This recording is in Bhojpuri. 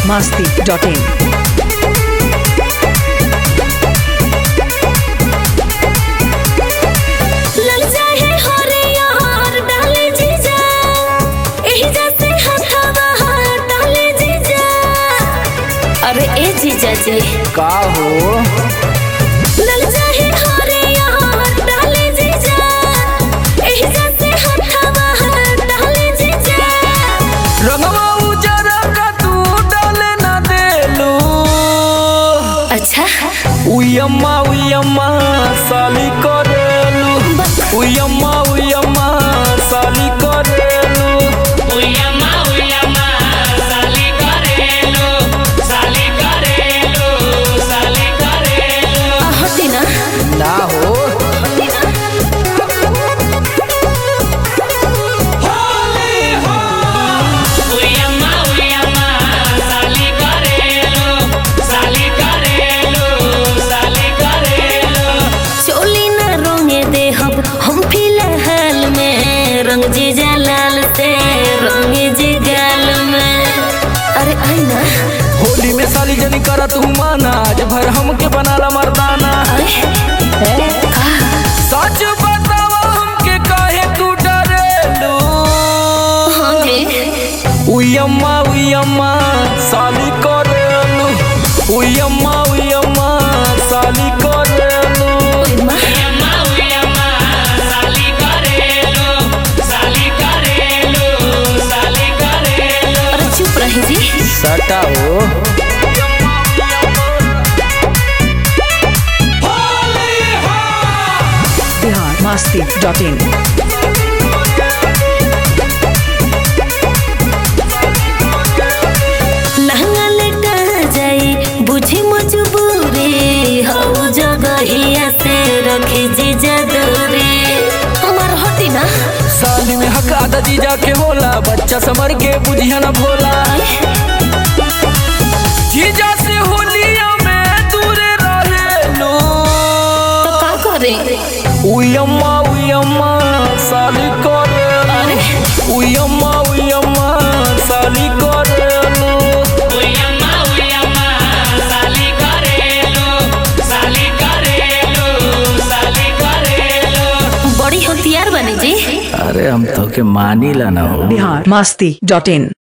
biharmasti.in अरे ए जीजा जी का हो लल जाहे हरे यार डाले जीजा एही जैसे हथवा डाले जीजा रंगवा उजरा का तू डाले ना देलू। अच्छा उयम्मा साली करेलू उयम्मा साली करेलू उयम्मा साली करेलू साली करेलू हटी ना ना हो उयम्मा साली करेलू साली करेलू चोली ना रंगे दे हम फिलहाल में रंग जीजा लाल से रंगे जी गाल में। अरे आई ना होली में साली जनी करा तू माना आज भर हमके बनाला मर्दाना। सच बतावा हमके काहे तू डरेलू। हाँ जी उयम्मा साली करेलू उयम्मा साली करेलू उयम्मा साली करेलू साली करेलू अरे चुप रही जी सटा हो biharmasti.in लहंगा लेटा जाई बुझी मजबूरी हो जगहिया से रखी जीजा दूरी हमार हटी ना। साली में हक आधा जीजा के होला बच्चा समर के बुझिया न भोला। जीजा से होलिया में दूरे रहेलू। तो का करे उयम्मा साली करेलू उयम्मा साली करेलू उयम्मा साली करेलू बड़ी होतियार बनी जी। अरे हम तो के मानी ला ना हो biharmasti.in